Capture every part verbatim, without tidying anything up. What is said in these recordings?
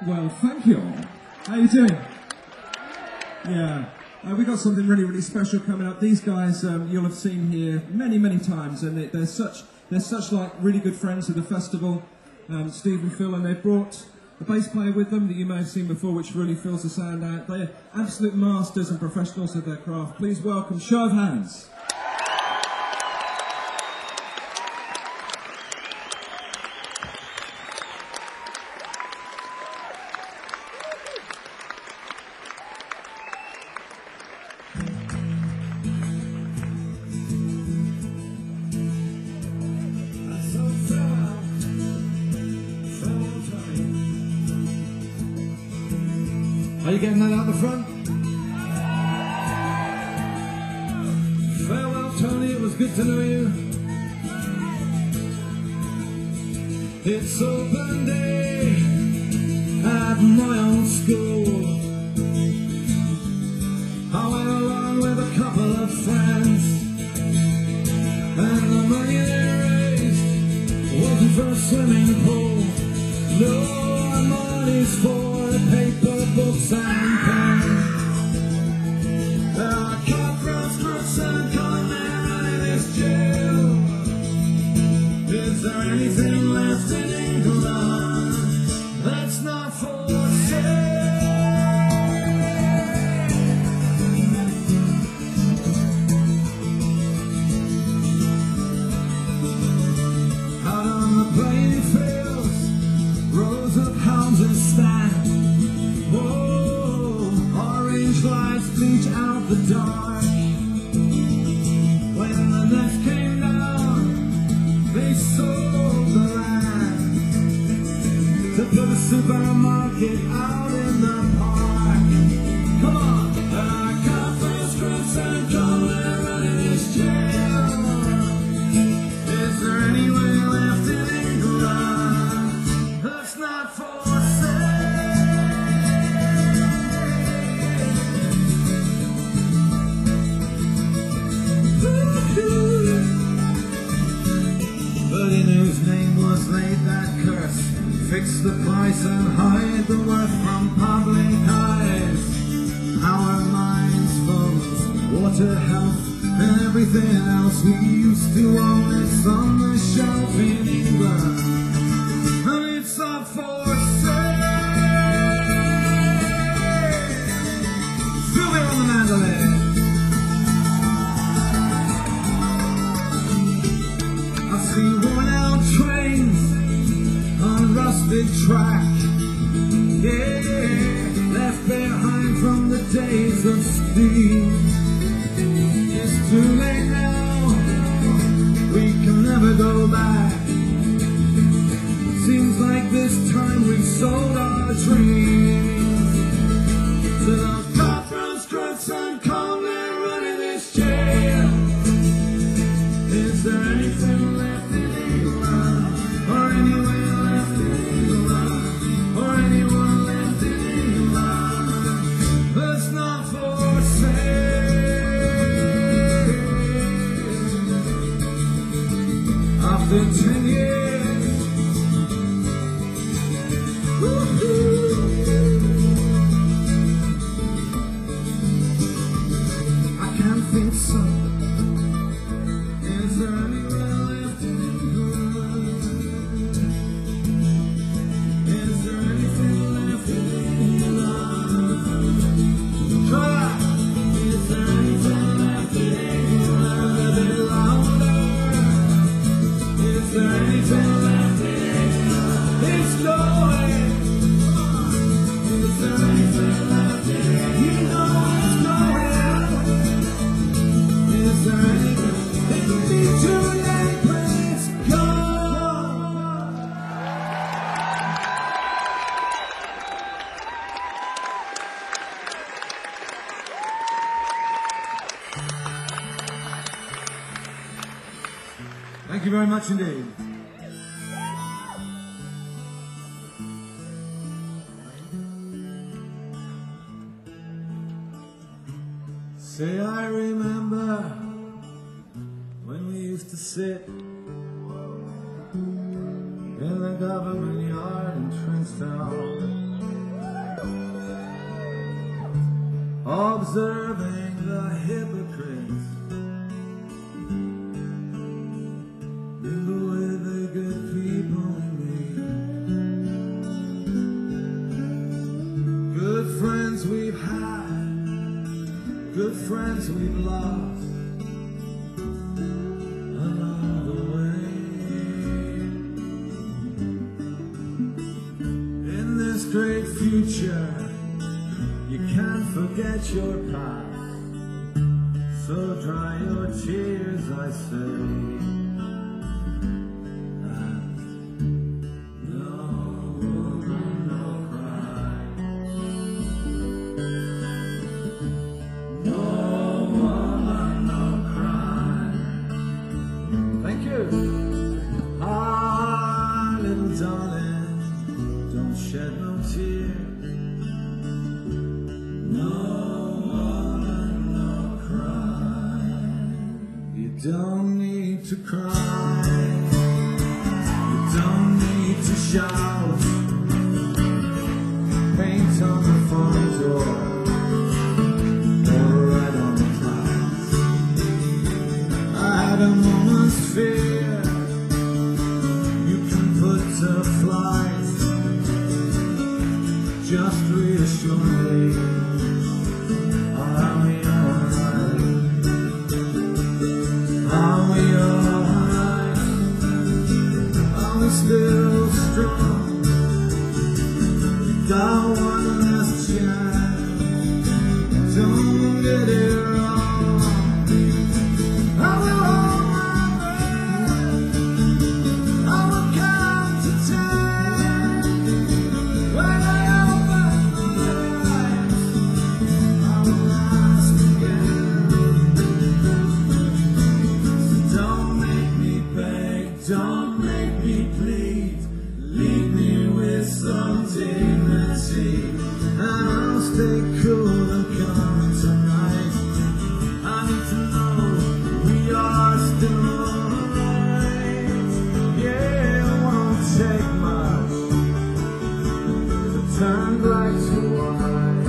Well, thank you all. How you doing? Yeah. Uh, we got something really, really special coming up. These guys, um, you'll have seen here many, many times, and they, they're such, they're such like really good friends of the festival. Um, Steve and Phil, and they brought a bass player with them that you may have seen before, which really fills the sound out. They're absolute masters and professionals of their craft. Please welcome, show of hands. Are you getting that out the front? Farewell, Tony, it was good to know you. It's open day at my old school. I went along with a couple of friends, and the money they raised wasn't for a swimming pool. No, our money's for the paper, books and pens. There are cutthroats, crooks and con men running this jail. Is there anything left in England that's not for sale? Out on the playing fields, rows of houses stand. Whoa, orange lights bleach out the dark. When the nets came down, they sold the land to put a supermarket out in the park. Come on, there are cutthroats, crooks and con men running this jail. Is there anywhere left in England that's not for fix the price and hide the worth from public eyes. Our minds, phones, water, health, and everything else we used to own. It's on the shelf in England, and it's up for sale. Sylvia on the mandolin. I see worn out trains on a rusted track, yeah, left behind from the days of speed. It's too late now, we can never go back. Seems like this time we've sold our dreams to those cutthroats, crooks and con men running this jail. Is there anything left in England or anywhere? After ten years, I can't think so. Is there anywhere left in England? Is there anything left in England? Try. Is there anything left in England? A bit louder. Is there anything left in England? It's going. Is there anything left in England? You know it's going. Is there anything? It could be too late, but it's gone. Thank you very much indeed. Say I remember when we used to sit in the government yard in Trincetown. observing the hypocrites in the way they get people we meet. Good friends we've had, good friends we've lost along the way. In this great future, you can't forget your past, so dry your tears, I say, and no woman, no cry. No woman, no cry. Thank you. Ah, little darling, don't shed no tears. No woman, no cry. You don't need to cry. You don't need to shout. Paint on the front door or right on the clouds. I had a moment's fear. You can put to flight. Just reassure me. Are we alright? Are we alright? Are we still strong? Got one last chance. Don't get it wrong. I will hold my breath. I will count to ten. When I open my eyes, I will ask again. So don't make me beg, don't make me plead. Leave me with some dignity, and I'll stay cool and calm tonight. I need to know we are still alright. Yeah, it won't take much to turn black to white.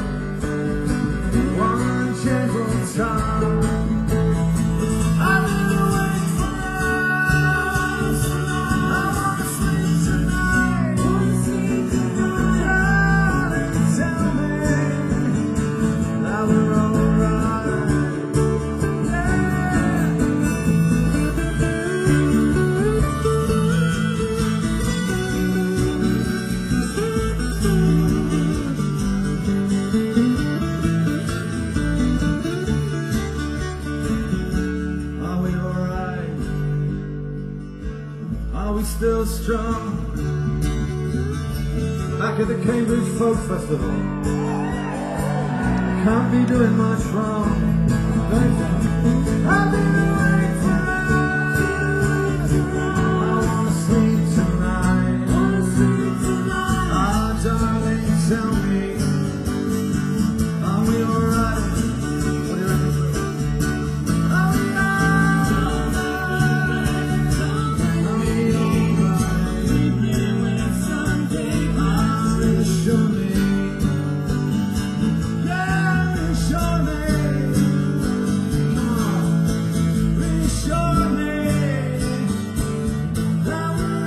One gentle time. I will wait for us. I wanna sleep tonight. Darling, tell me that we're alright. Are we alright? Are we still strong? Back at the Cambridge Folk Festival, can't be doing much wrong. I've been awake for hours. I wanna sleep tonight. Ah, darling, tell me, are we alright? What do you reckon? Are we alright? Are we alright? Reassure me. Yeah, reassure me. Come on. Reassure me that we're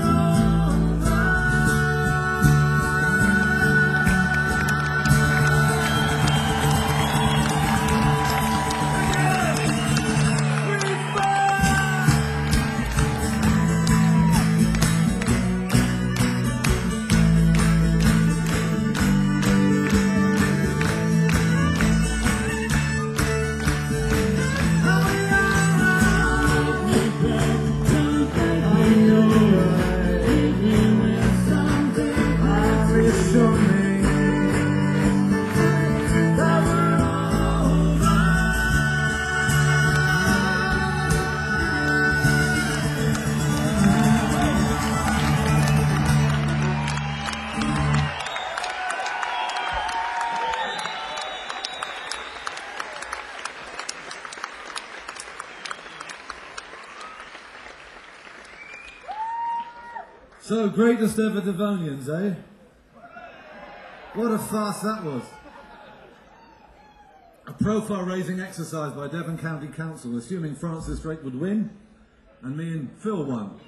So, greatest ever Devonians, eh? What a farce that was. profile-raising exercise by Devon County Council, assuming Francis Drake would win, and me and Phil won.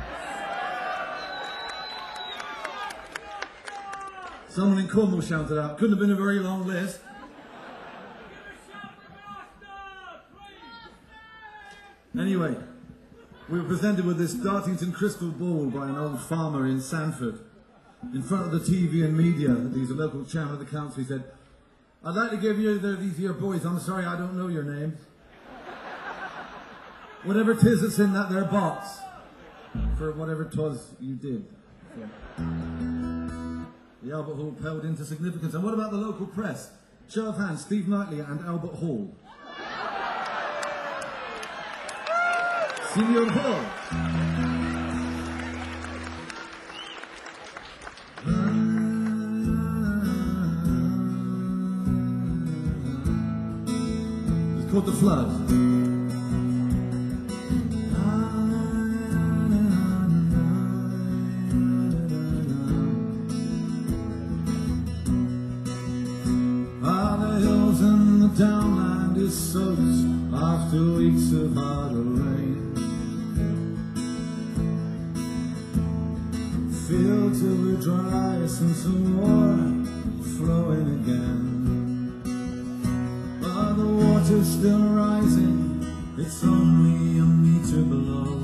Someone in Cornwall shouted out, couldn't have been a very long list. Anyway, we were presented with this Dartington crystal ball by an old farmer in Sanford. In front of the T V and media, he's a local chairman of the council, he said, I'd like to give you the, these here boys, I'm sorry I don't know your names. Whatever 'tis that's in that there box, for whatever 'twas you did. So, the Albert Hall paled into significance. And what about the local press? Show of hands, Steve Knightley and Albert Hall. Senior Hall. It's called The Flood. Downland is soaked after weeks of hard rain. Fields will be dry since the war flowing again. But the water's still rising, it's only a meter below.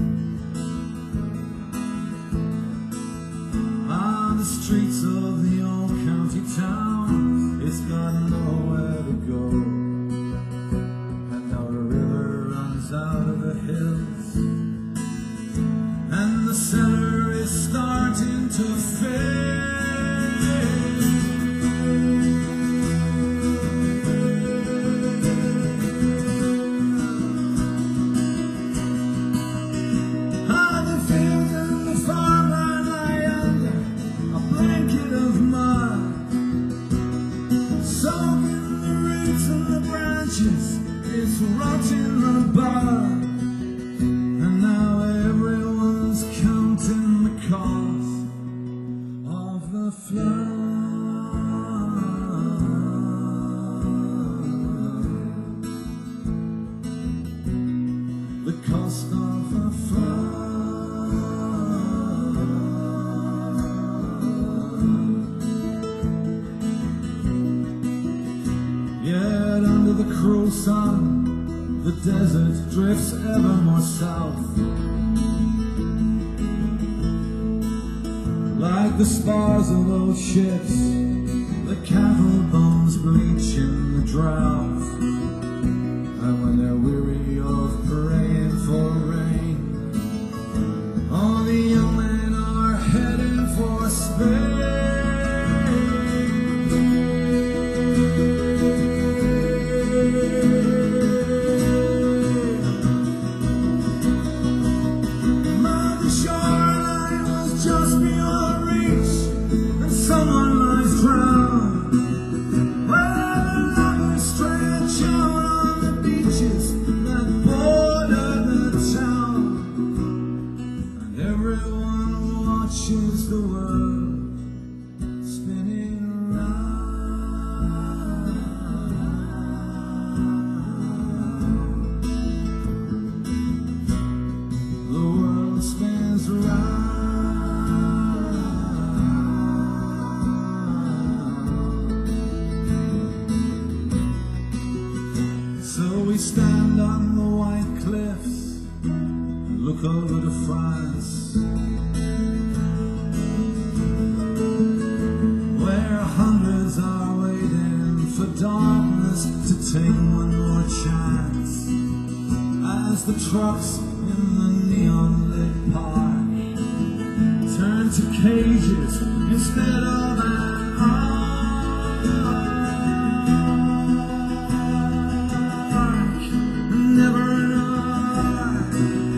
On the streets of the old county town, it's got nowhere to go. And now the river runs out of the hills, and the cellar is starting to fill. Ah, the fields and the farmland lie under a blanket of mud, soaking the roots and the branches, it's rotting the bud. And now everyone's counting the cost of the flood. The cost of the flood. Yet under the cruel sun, the desert drifts ever more south. Like the spars of old ships, the cattle bones bleach in the drought. And when they're weary of praying for rain, all the young men are heading for Spain. The world spinning around. The world spins around. So we stand on the white cliffs and look over to France, hundreds are waiting for darkness to take one more chance. As the trucks in the neon-lit park turn to cages instead of an ark. Never an ark.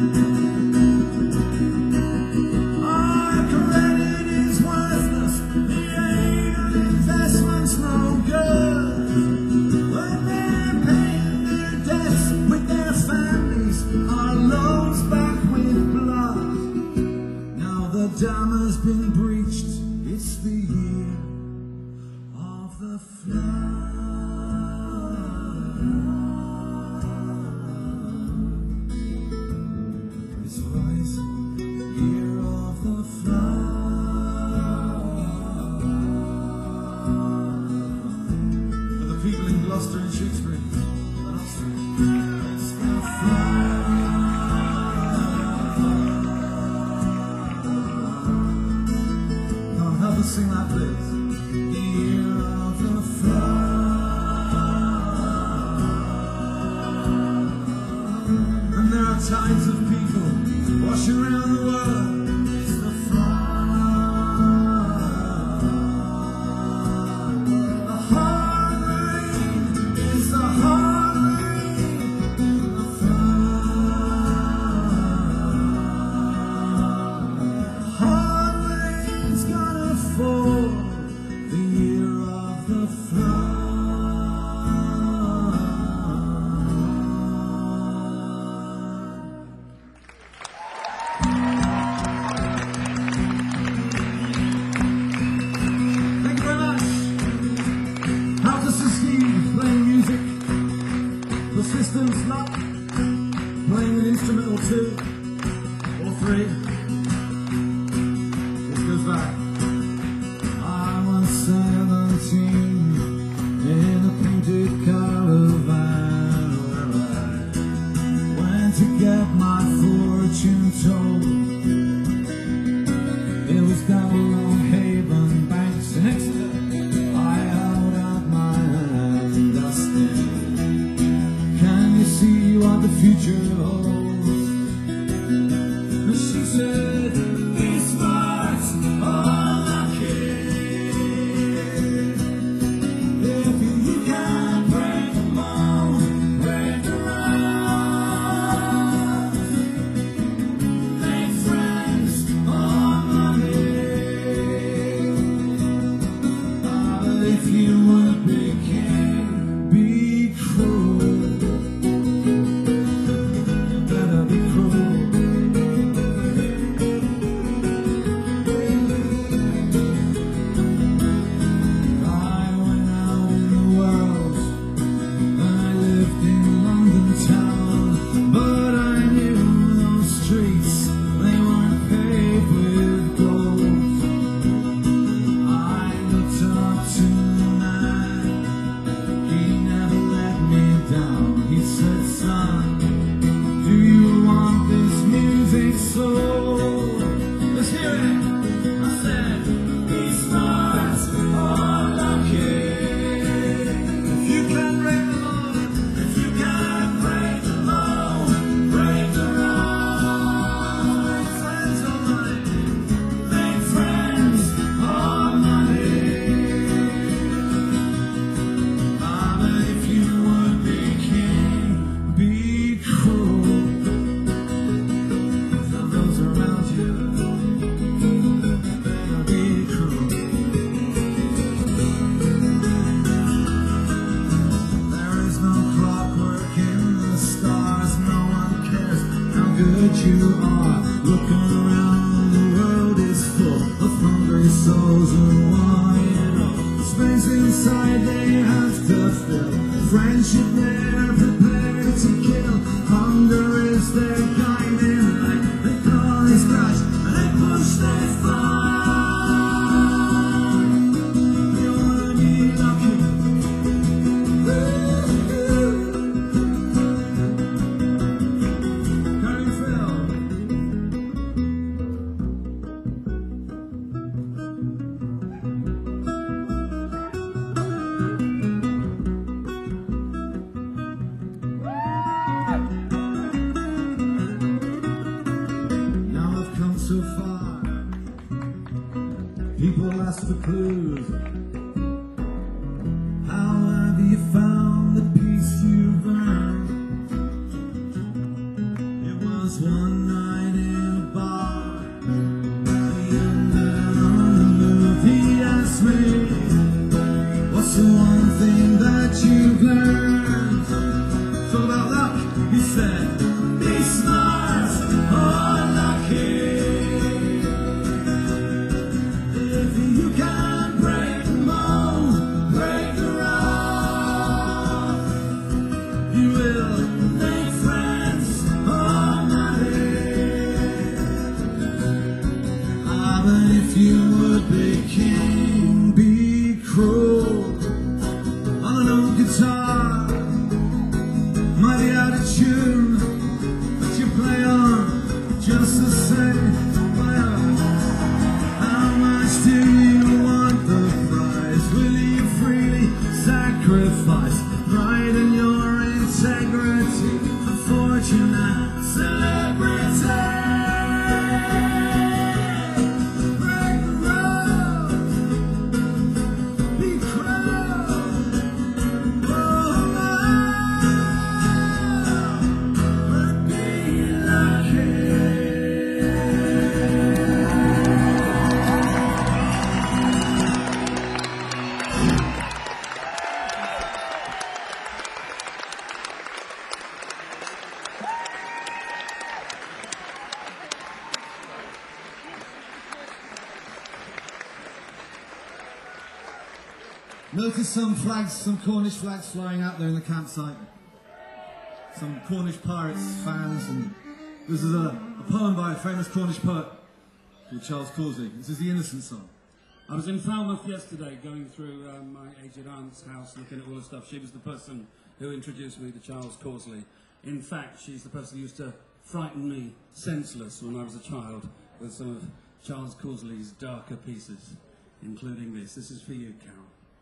Our credit is worthless. Investment's no good. When they're paying their debts with their families, our loans back with blood. Now the dam has been breached, it's the year of the flood. It's rising, year of the flower. For the people in Gloucester and Shakespeare, and Oxford, it's the flower. Now help us sing that, please. The year of the flower. And there are tides of people washing around the world. It's the flower. The hard rain is the hard rain. The flower. Hard rain's gonna fall. The year of the flower. Thank you very much. Half-Sister Steve playing music. Persistence Luck playing an instrument or two or three. This goes back. I was seventeen in a painted caravan where I went to get my fortune told. It was down on Haven Banks in Exeter. I held out my hand, Dustin. Can you see what the future holds? And she said, "These sparks are lucky. If you can break the mold, break the rules. Make friends or money. But if you would be king, be cruel. You better be cruel." I went out in the world and I lived in London town, but I knew those streets, they weren't paved with gold. I looked up to the man, he never let me down. He said, "Son, do you want this music sold? Let's hear it." I said, "These stars are lucky. If you can break the mold, if you can break the mold, break the rules. Make friends or money, make friends or money. Ah, but if you would be king, be cruel. Tell those around you, better be cruel." There is no clockwork in the stars. No one cares how good you are. Looking around, the world is full of hungry souls who want it all. Space inside they have to fill. Friendship they're prepared to kill. Hunger is their guiding light. They call, they scratch, and they push, they fight. They wanna be lucky. Carry Phil. Now I've come so far. People ask for clues. How have you found the peace you've earned? It was one night in a bar. The ended on the move. He asked me, "What's the one thing that you've learned?" So about luck, he said, "Be smart or lucky. If you can break the mold, break the rules. Then if you would be king, be cruel on an old guitar, mighty out of tune, but you play on just the same. How much do you want the prize? Will you freely sacrifice pride and your integrity for fortune and celebrity? Break the rules, be cruel, oh my, but be lucky. Notice some flags, some Cornish flags flying out there in the campsite. Some Cornish Pirates fans, and this is a, a poem by a famous Cornish poet called Charles Causley. This is the Innocent Song. I was in Falmouth yesterday going through um, my aged aunt's house looking at all the stuff. She was the person who introduced me to Charles Causley. In fact, she's the person who used to frighten me senseless when I was a child with some of Charles Causley's darker pieces, including this. This is for you, Carol.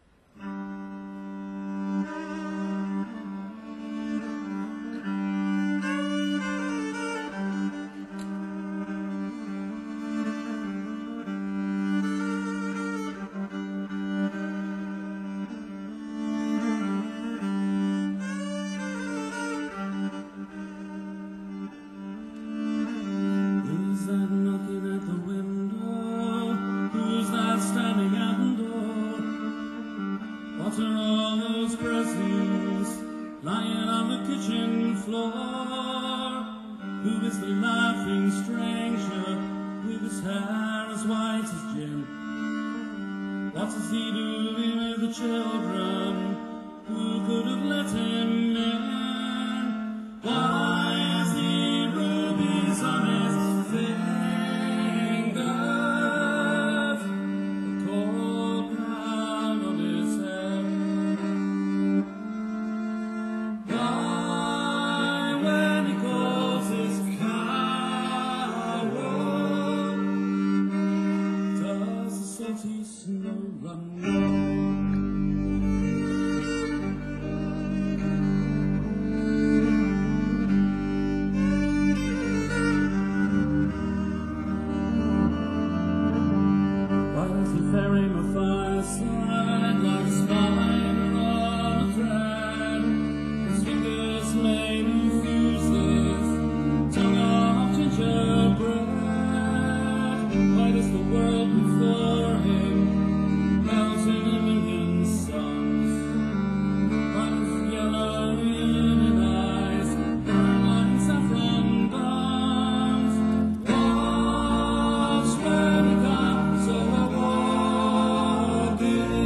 Who's that knocking at the window? Who's that standing at the door? What are all those groceries lying on the kitchen floor? Who is the laughing stranger with his hair as white as gin? What is he doing with the children? Who could have let him in? Why has he rubies on his fingers? The cold crown of his head. Why, when he calls his carol, does the salty snow run low? Why does he ferry my fireside like a spider on a thread? His fingers made of fuses, tongue of gingerbread. Why does the world before him melt in a million suns? Why does yellow livid eyes burn like saffron buns? Watch when he comes a walking.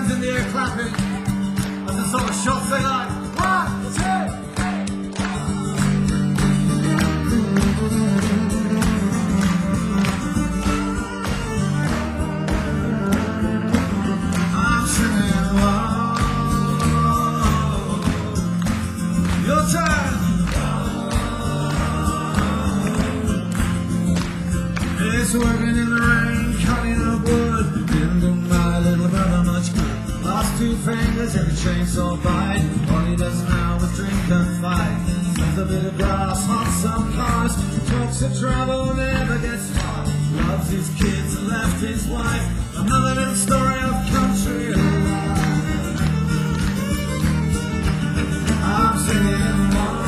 hands in the air clapping as the sort of shots they like. One, two. I'm singing along. Your turn. It's working in the rain, cutting up wood. Didn't do my little brother much good. Lost two fingers in a chainsaw bite. All he does now is drink and fight. Sends a bit of grass, haunts some cars. Talks of trouble, never gets far. Loves his kids and left his wife. Another little story of country life. I'm singing along.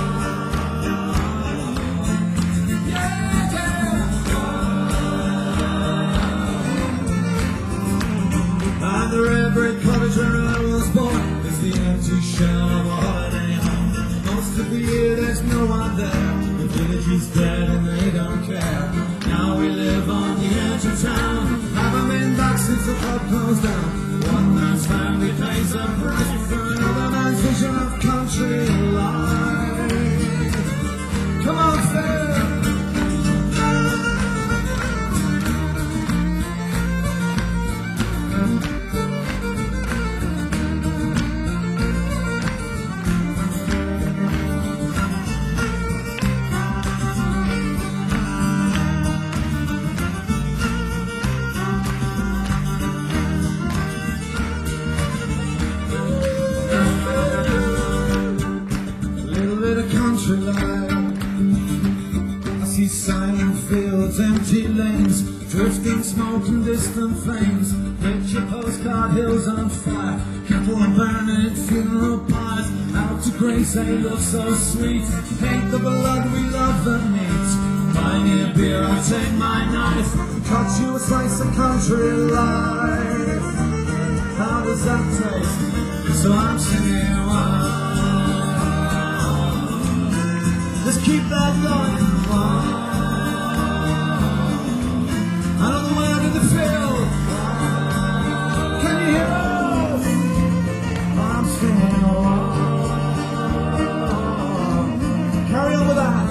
Under every cottage where I was born is the empty shell of a holiday home. Most of the year there's no one there. The village is dead and they don't care. Now we live on the edge of town. Haven't been back since the pub closed down. One man's family pays a price for another man's vision of country life. Come on, Phil. Empty lanes, drifting smoke and distant flames. Picture postcard hills on fire, cattle are burning, funeral pyres. Out to grace, they look so sweet. Hate the blood, we love the meat. Buy me a beer, I take my knife, cut you a slice of country life. How does that taste? So I'm singing one. Just keep that going on. I don't know where to feel. Can you hear us? I'm singing along. Carry on with that.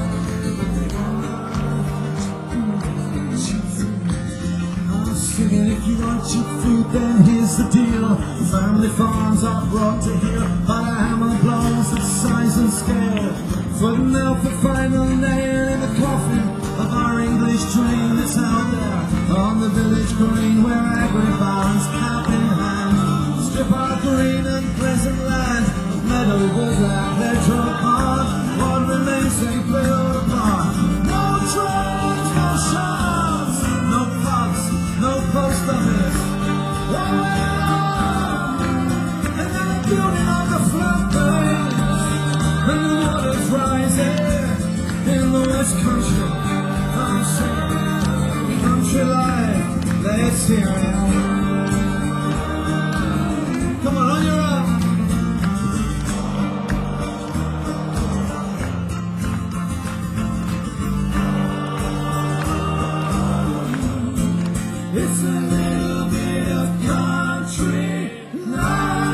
I'm singing, if you want cheap food, then here's the deal. Family farms are brought to here by the hammer blows of size and scale. Footing out the final nail in the coffin of our English train that's out there on the village green, where agri-barons cap in hand strip our green and pleasant land of meadow, woodland, hedgerow, pond. What remains they build upon. No trains, no shops, no pubs, no post office. Oh, and then a building on the floodplains, and the water's rising in the West Country. I'm singing country life, let's hear it. Come on, on your own. It's a little bit of country life.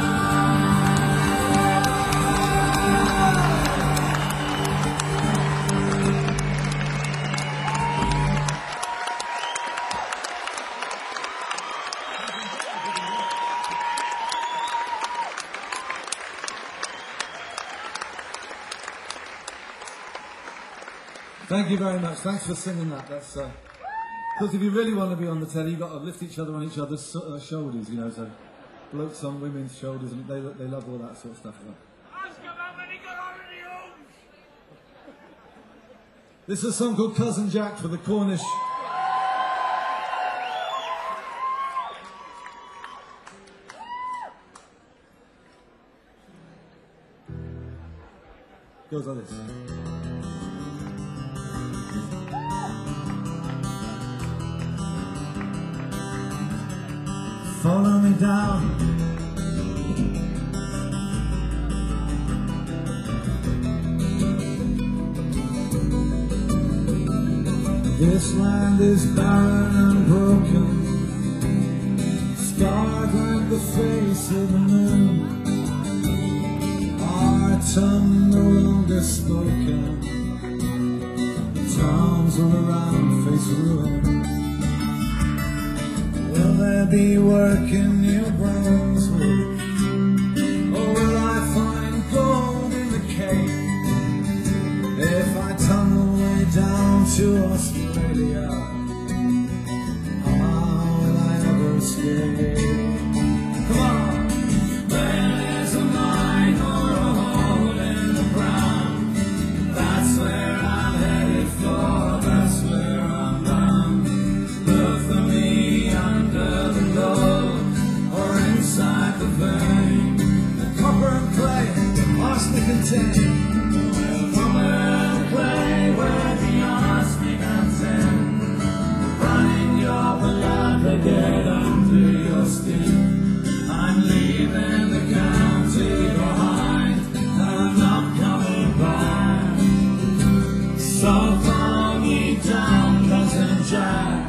Thank you very much. Thanks for singing that. That's because uh, if you really want to be on the telly, you've got to lift each other on each other's uh, shoulders, you know. So blokes on women's shoulders, and they they love all that sort of stuff. Ask him how many got already owns. This is a song called Cousin Jack for the Cornish. Goes like this. Follow me down. This land is barren and broken, scarred like like the face of the moon. Our tongue no longer spoken, tongues all around face ruin. Will there be work in New Brunswick, or will I find gold in the Cape? If I tunnel way down to Australia, how will I ever escape? Come on! There's a mine or a hole in the ground, that's where I'm headed for, that's where I'm bound. Look for me under the load, or inside the vein, the copper and clay, arsenic and tin. Copper and clay, where the arsenic and tin, running your blood to get under your skin. I'm leaving the county behind, I'm not coming back. So follow me down, Cousin Jack.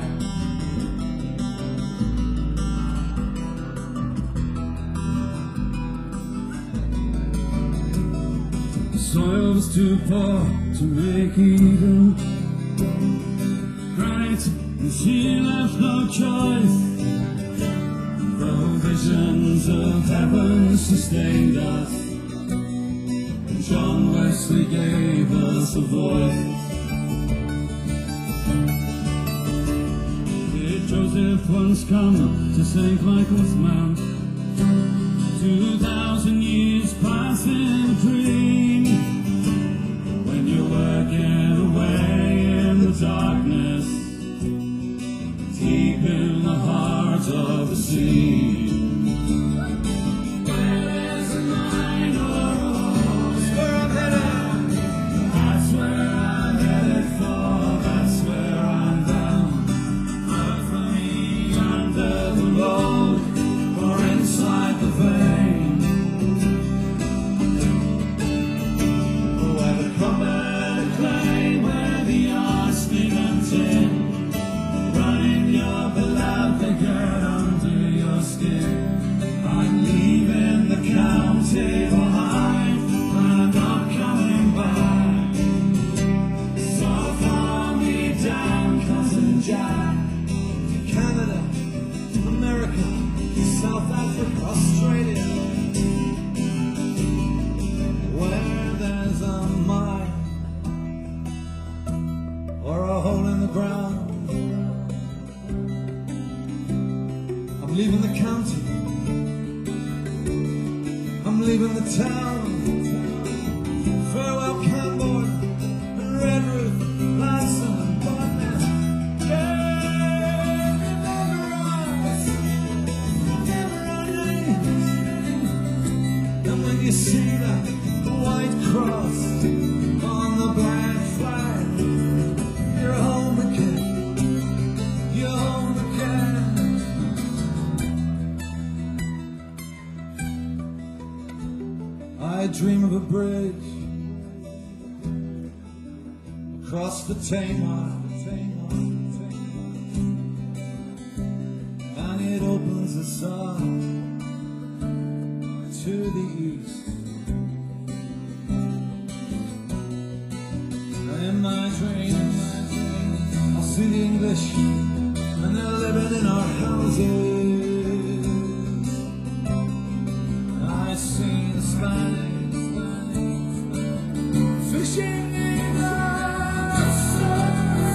The soil was too poor to make even. Right, and she left no choice. Though visions of heaven sustained us, John Wesley gave us a voice. Did Joseph once come to Saint Michael's Mount? Two thousand years pass in a dream, when you're working away in the darkness, deep in the heart of the sea. Where there's a mine or a hole, that's where I'm headed. That's where I'm headed for, that's where I'm bound. Look for me under the road, or inside the vein, where the copper and clay, where the arsenic and tin, running your beloved to get under your skin. I'm leaving the county behind, I'm not coming back. So follow me down, Cousin Jack, to Canada, America, South Africa, Australia, where there's a mine or a hole in the ground. I'm leaving the county, I'm leaving the town. Farewell Camborne and Redruth, Lansing and Barnet. Yeah, remember us, remember our names. And when you see that white cross on the black flag, you're home again, you're home again. I dream of a bridge across the Tamar, and it opens us up to the east. And in my dreams, I'll see the English, and they're living in our houses. I see the Spanish fishing in the sun.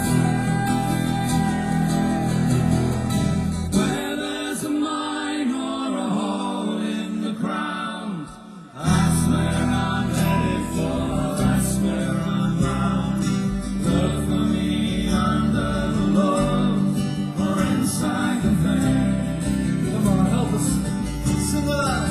Where there's a mine or a hole in the ground, that's where I'm headed for, that's where I'm bound. Look for me under the load, or inside the vein. Come on, help us sing with us.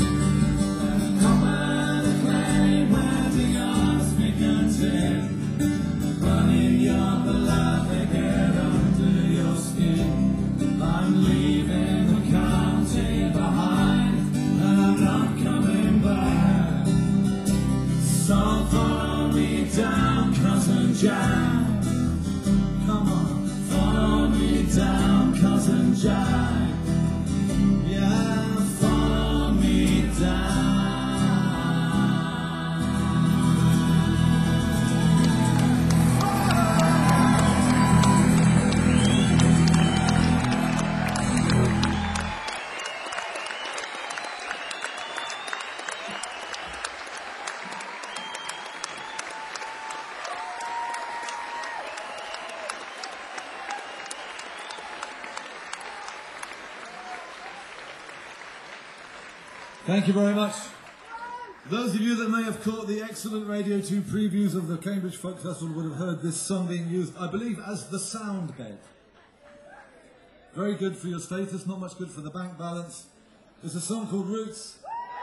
Running your beloved to get under your skin. I'm leaving the county behind, and I'm not coming back. So follow me down, Cousin Jack. Come on, follow me down, Cousin Jack. Yeah, Thank you very much. Those of you that may have caught the excellent Radio two previews of the Cambridge Folk Festival would have heard this song being used, I believe, as the sound bed. Very good for your status, not much good for the bank balance. It's a song called Roots.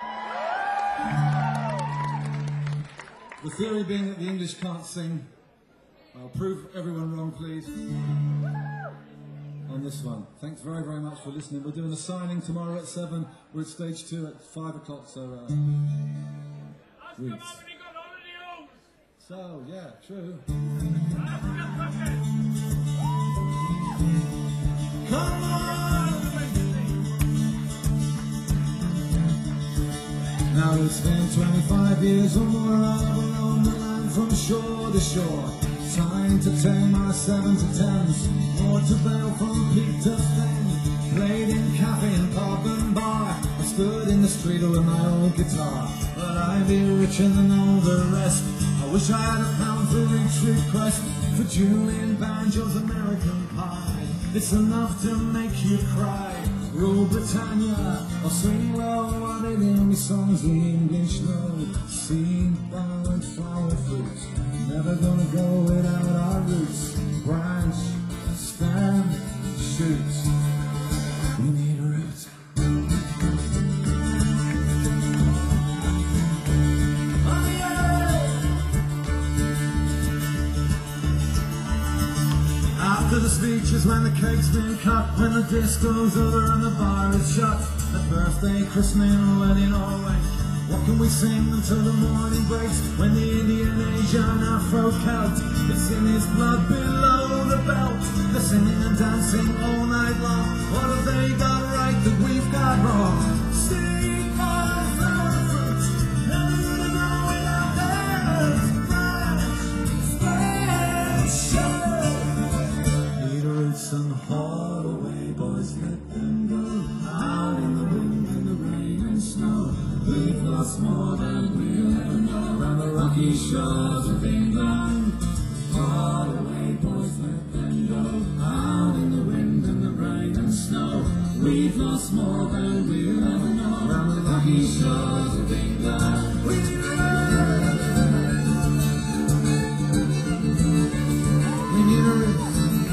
The theory being that the English can't sing. I'll prove everyone wrong, please, on this one. Thanks very, very much for listening. We're doing a signing tomorrow at seven. We're at stage two at five o'clock, so... Uh, Roots. So, yeah, true. Come on! Now it's been twenty-five years or more I've roamed the land from shore to shore, trying to tame my seven to tens, more to bail from peak to fen. Played in cafe and pub and bar, I stood in the street with my old guitar. But I'd be richer than all the rest. I wish I had a pound for each request, for Julian Banjo's American Pie. It's enough to make you cry. Rule Britannia, or swing low, are they the only songs the English know? Seed, ballad, flower, fruit, never gonna go without our roots. Branch, stand, shoot, we need a root. Oh yeah! After the speeches, when the cake's been cut, when the disco's over and the bar is shut, at birthday, christening, or wedding, or wake, what can we sing until the morning breaks? When the Indian, Asian, Afro Celt, it's in his blood below the belt. They're singing and dancing all night long. What have they got right that we've got wrong? Seed, bud, flower, fruit, never gonna grow without hands. Branch, spread, need roots and haul away, boys, let them go. Out in the wind, in the rain and snow, we've lost more than we'll ever know. Around the rocky shores of England, haul away, boys, let them go. Out in the wind and the rain and snow, we've lost more than we'll ever know. Around the rocky shores of England, we we need a root.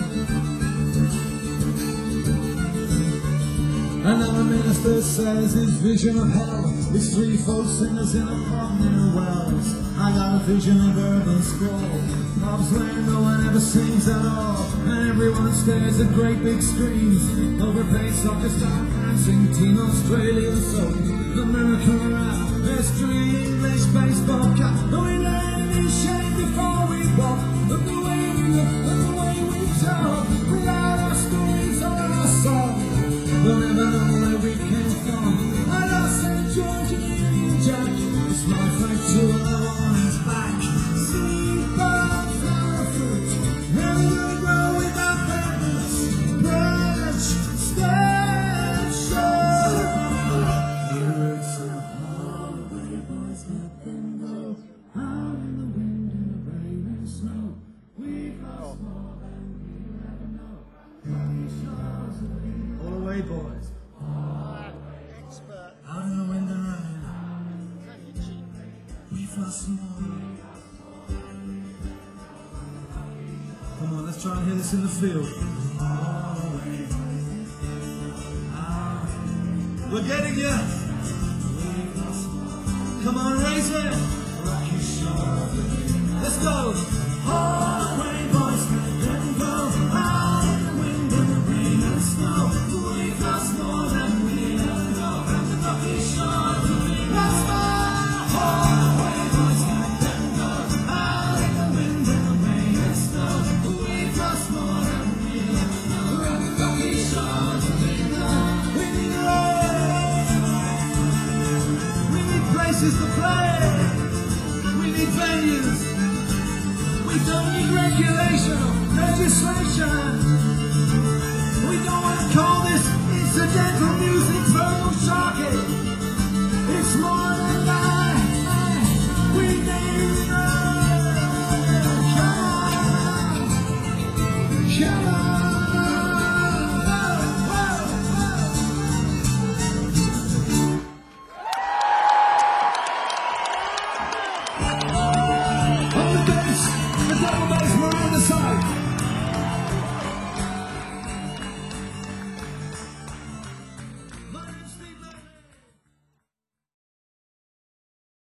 Another minister says his vision of hell is three folk singers in a pub near Wells. I got a vision of urban sprawl, pubs where no one ever sings at all, and everyone stares at great big screens. Overpaid soccer star dancing, Team Australia soap, American rap, history, English baseball cap. No, we learn in shape before we walk. Look the way we look, look the way we talk, without our stories or our song. We'll never know where we came from. I lost Saint George and Union Jack. It's my fight to allow on his back. Seed, bud, flower, fruit, never gonna grow without parents. Branch, stand, show. Your roots and haul away, boys, let them go. Out in the wind and the rain and snow, we've lost more than we'll ever know. Rocky shores of England. All away, boys. Out in the wind and rain, we've lost more. Come on, let's try and hear this in the field. We're getting you. Come on, raise it. Let's go. All away, boys, let them go. Out in the wind and the rain and snow, we've lost more than we'll ever know. And the rocky shores of England, let's go. All away, boys, let them go. Out in the wind and the rain and snow, we've lost more than we'll ever know. And the rocky shores of England, we need roads, we need places to play, we need venues. We don't need regulation or legislation.